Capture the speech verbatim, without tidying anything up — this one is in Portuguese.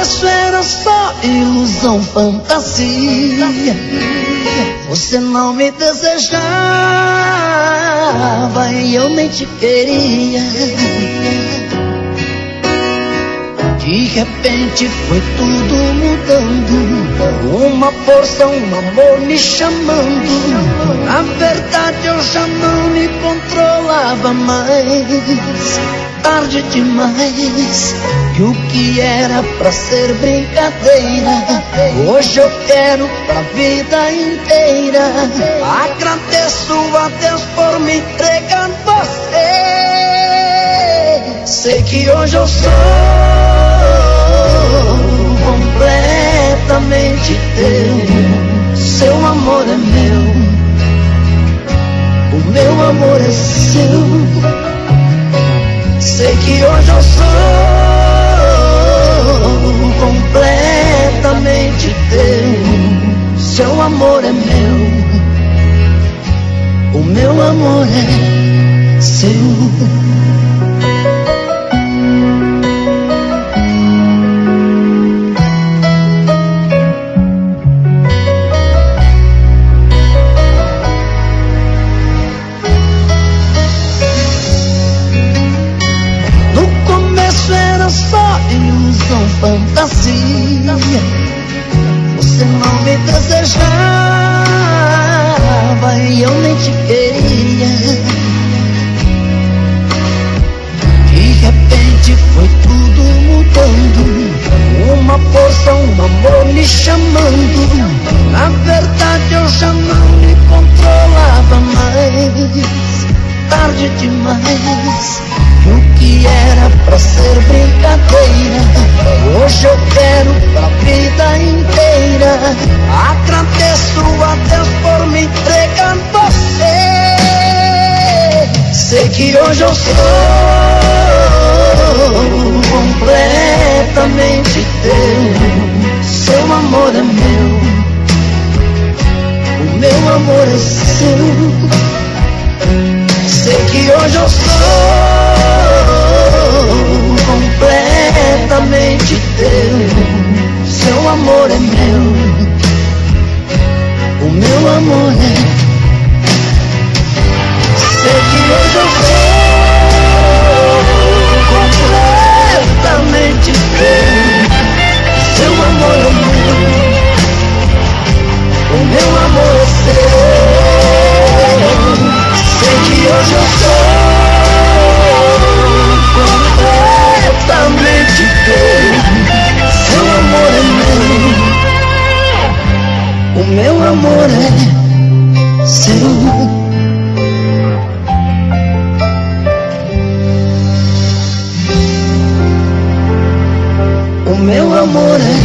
começo era só ilusão, fantasia. Você não me desejava e eu nem te queria. De repente foi tudo mudando, uma força, um amor me chamando. Na verdade eu já não me controlava mais. Tarde demais, e o que era pra ser brincadeira, hoje eu quero pra vida inteira. Agradeço a Deus por me entregar você. Sei que hoje eu sou completamente teu. Seu amor é meu, o meu amor é seu. Sei que hoje eu sou completamente teu. Seu amor é meu, o meu amor é seu. Fantasia, você não me desejava e eu nem te queria. De repente foi tudo mudando, uma força, um amor me chamando. Na verdade eu já não me controlava mais. Tarde demais, o que era pra ser brincadeira, hoje eu quero pra vida inteira. Agradeço a Deus por me entregar você. Sei que hoje eu sou completamente teu. Seu amor é meu, o meu amor é seu. Sei que hoje eu sou completamente teu. Seu amor é meu, o meu amor é. Sei que hoje eu sou completamente teu. Seu amor é meu, o meu amor é seu. Sei que hoje eu sou completamente teu. Seu amor é meu, o meu amor é seu. O meu amor é